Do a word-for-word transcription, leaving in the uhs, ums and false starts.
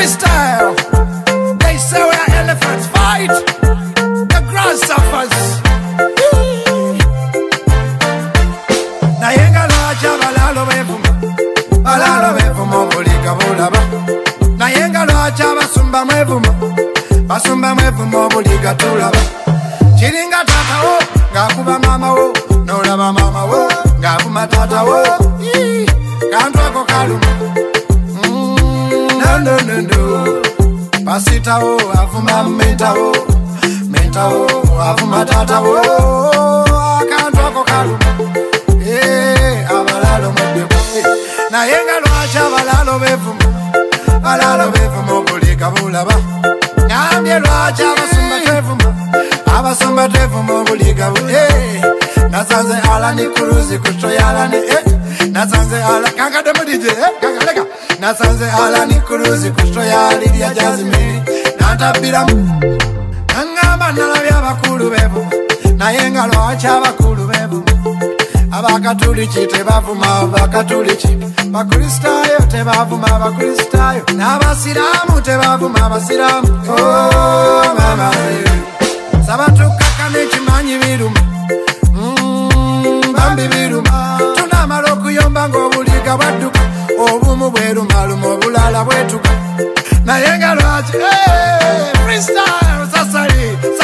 freestyle. They say where elephants fight, the grass suffers. Nayenga lwacha balalo bevuma, balalo bevuma obulika bulaba. Nayenga lwacha basumba mwevuma, basumba mwevuma obulika tulaba. Chiringa tata wo, ngakuba mama wo, nolaba mama wo, ngakuma tata wo. Kantu ako kaluma, no no no no. Pasita wo, avuma menta wo, menta wo, avuma tata wo. Kantu ako kaluma, eh, abalalo mwebebo. Nayenga lwacha abalalo bevuma, balalo bevuma obulika bulaba. Nyambye lwacha abasumba twevuma, abasumba twevuma obulika bulaba. Nasanze alani kuruzi kutoya alani, eh. Nasanze ala kanga demo D J, eh. Kanga lega. Nasanze alani kuruzi kutoya Lydia Jasmine. Natabira nangamba nalabya bakulu bevuma, nayenga lwacha abakulu bevuma. Abakatuliki tebavuma abakatuliki, bakristayo tebavuma abakristayo, n'abasiramu tebavuma abasiramu. Oh mama, sabatukaka n'ekimanyi biruma, mm, bambi biruma. Tunamala okuyomba ng'obuliga bwadduka, obumu bwerumaluma obulala bwetuka. Nayenga lwaki, hey, freestyle sasali